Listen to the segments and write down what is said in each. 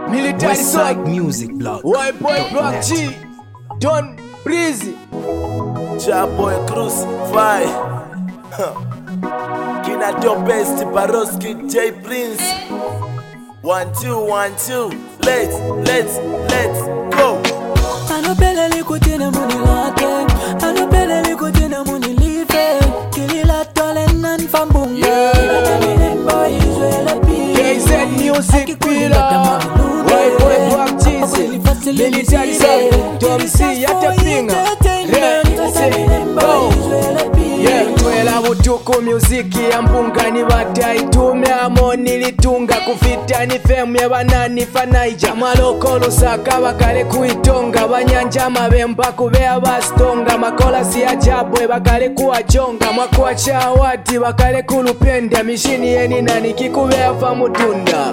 Military Westside Music Blog. White boy Black G, Don Breezy, Chaboy Crucify, Kina Dopest, Baroski, J Prince. 1 2 1 2. Let's go. Anopele likote na muni lake, anopele likote na muni life. Kilila tole nan fambunga. KZ Music Pillar, White boy Black G, Military Sound, Tom C, Yatapinga, Twela butuku muziki ya mbunga ni bataitumya amo nilitunga kufita ni femu ya banani fanaija maloko lusaka bakale kuitonga banyanja mabemba kubea bastonga makola si ajabwe bakale kuwachonga mwakuwa chawati bakale kulupenda mishini yeni nani kikubea famutunda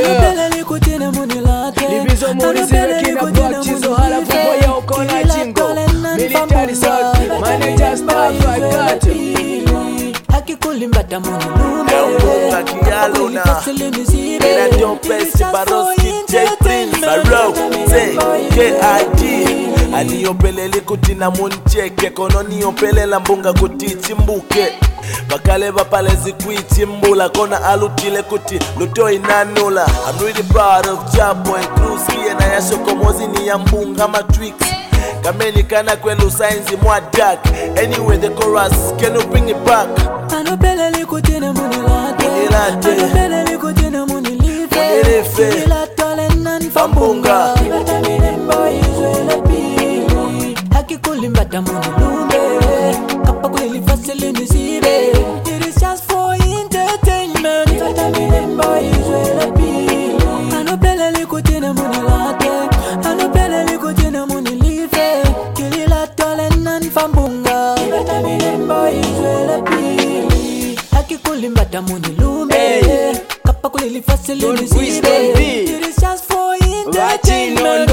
libizo muliziwe kina Black Chizo hala fuko ya ukola jingo Military Sound, manager staff I got you. Hakikulimbata muni lume Elboka Kialona, Kina Dopest, Baroski, J Prince, Baro, K.I.D. Aliyopele likuti na muncheke kono niyopele la mbunga kuti chimbuke bakale bapale zikwi mbula kona alutile kuti luto inanula. I'm really proud of Chaboy Crucify na yasho komozi ni ya mbunga matrix kameni kana kwelu signs mwa dark. Anyway the chorus, can you bring it back? Anopele likote na muni lake, anopele likote na muni life. Kilila tole nan fambunga. Hakikulimbata muni lume kapa kweli fasili nisibe. It is just for entertainment. Anopele likote na muni lake, anopele likote na muni life. Kilila tole nan fambunga. Hakikulimbata muni lume kapa kweli fasili nisibe. It is just for entertainment.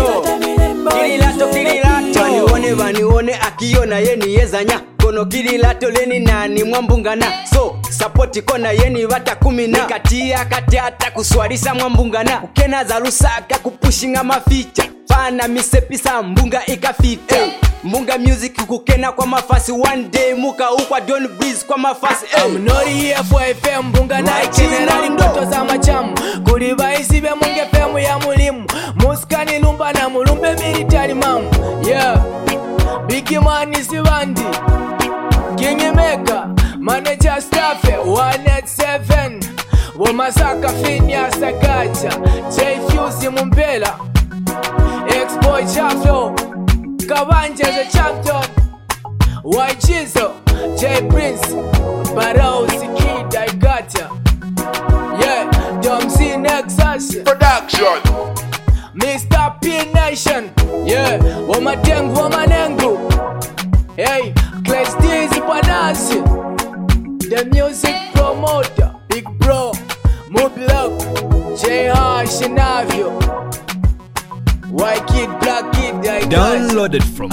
Kililato vanione akiona yeni yezanya kono kililato leni nani mwambungana so support kona yeni vata kumina katia kati hata kuswarisa mwambungana ukena za lusaka kupushinga maficha fana misepisa mbunga ikafita mbunga music kukena kwa mafasi one day muka ukwa Don Breeze kwa mafasi I'm not here for FM mbunga na generali mtoto za machamu kuliba isibe munge femu ya mulimu muskani lumba na mulumbe military mamu Big man is the bandi King Maker Manager staff 187 Womasaka Finia Sakaja J Fuse Mumbela X-Boy Chaflo Kabanja the champion White Chizo J Prince Barrow Kid I gotcha Dom C Nexus Production, Mr. P Nation Womatengu Womanengu Hey, Clash D's Panasi The music promoter Big Bro Mublok J Harsh Navio White Kid, Black Kid I Downloaded from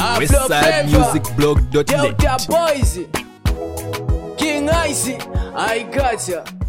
westsidemusicblog.net. Delta Boys King Icy I gotcha